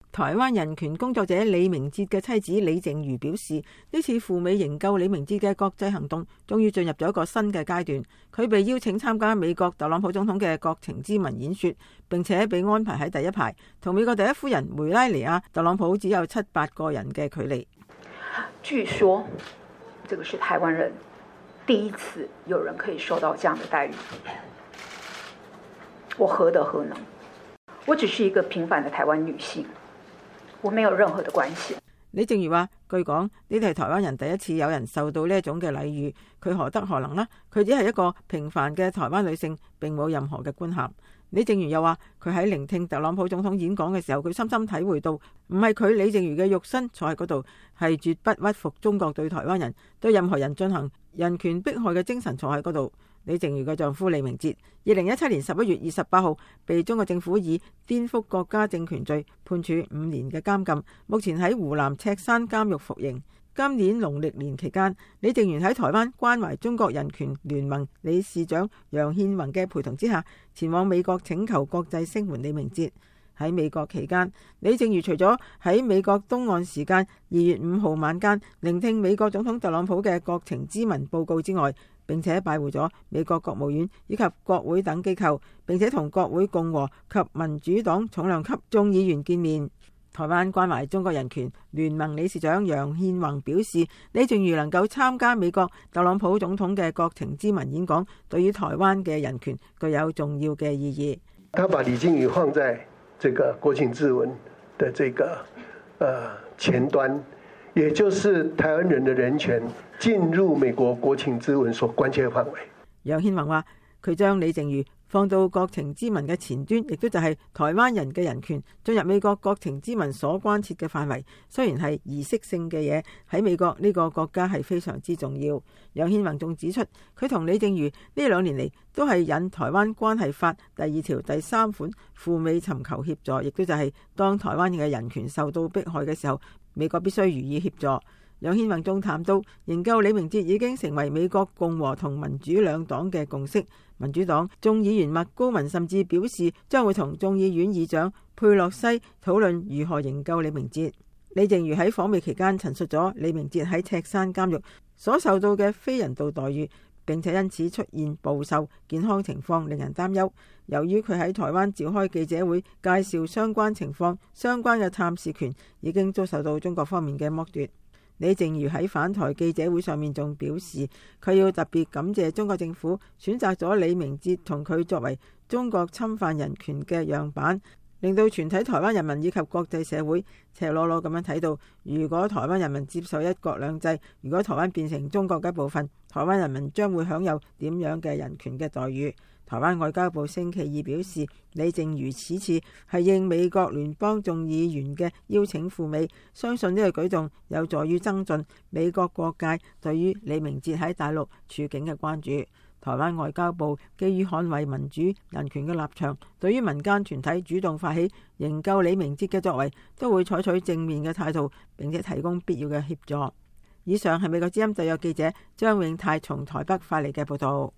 台灣人權工作者李明哲嘅妻子李淨瑜表示，呢次赴美營救李明哲嘅國際行動終於進入咗一個新嘅階段。佢被邀請參加美國特朗普總統嘅國情咨文演說，並且被安排喺第一排，同美國第一夫人梅拉尼亞特朗普只有7-8個人嘅距離。 據說，這個是台灣人第一次有人可以受到這樣的待遇，我何德何能？我只是一個平凡的台灣女性。我沒有任何的關係。 李淨瑜話，據講呢啲係台灣人第一次有人受到呢一種嘅禮遇，佢何德何能呢？佢只係一個平凡嘅台灣女性，並冇任何嘅官銜。李淨瑜又話，佢喺聆聽特朗普總統演講嘅時候，佢深深體會到，唔係佢李淨瑜嘅肉身坐喺嗰度，係絕不屈服中國對台灣人、對任何人進行人權迫害嘅精神坐喺嗰度。李淨瑜嘅丈夫李明哲，2017年11月28號被中國政府以顛覆國家政權罪判處5年嘅監禁，目前喺湖南赤山監獄服刑。今年農曆年期間，李淨瑜喺台灣關懷中國人權聯盟理事長楊憲宏嘅陪同之下，前往美國請求國際聲援李明哲。喺美國期間，李淨瑜除咗喺美國東岸時間2月5號晚間聆聽美國總統特朗普嘅國情咨文報告之外，並且拜會咗美國國務院以及國會等機構，並且同國會共和及民主黨重量級眾議員見面。台灣關懷中國人權聯盟理事長楊憲宏表示，李淨瑜能夠參加美國特朗普總統嘅國情咨文演講，對於台灣嘅人權具有重要嘅意義。 他把李淨瑜放在這個國情咨文的這個前端，也就是台灣人的人權進入美國國情咨文所關切嘅範圍。 楊憲宏話，佢將李淨瑜放到國情咨文嘅前端，亦都就係台灣人嘅人權進入美國國情咨文所關切嘅範圍。雖然係儀式性嘅嘢，喺美國呢個國家係非常之重要。楊憲宏仲指出，佢同李淨瑜呢2年嚟都係引台灣關係法第2條第3款赴美尋求協助，亦都就係當台灣嘅人權受到迫害嘅時候，美國必須予以協助。楊憲宏仲談到，營救李明哲已經成為美國共和同民主兩黨嘅共識。民主黨眾議員麥高文甚至表示，將會同眾議院議長佩洛西討論如何營救李明哲。李淨瑜喺訪美期間陳述咗李明哲喺赤山監獄所受到嘅非人道待遇，並且因此出現暴瘦，健康情況令人擔憂。由於佢喺台灣召開記者會介紹相關情況，相關嘅探視權已經遭受到中國方面嘅剝奪。李淨瑜喺返台記者會上面仲表示，佢要特別感謝中國政府選擇咗李明哲同佢作為中國侵犯人權嘅樣板，令到全體台灣人民以及國際社會赤裸裸咁樣睇到，如果台灣人民接受一國兩制，如果台灣變成中國嘅一部分，台灣人民將會享有點樣嘅人權嘅待遇。台灣外交部星期二表示，李淨瑜此次係應美國聯邦眾議員嘅邀請赴美，相信呢個舉動有助於增進美國各界對於李明哲喺大陸處境嘅關注。台灣外交部基於捍衛民主人權嘅立場，對於民間團體主動發起營救李明哲嘅作為，都會採取正面嘅態度，並且提供必要嘅協助。以上係美國之音特約記者張永泰從台北發嚟嘅報道。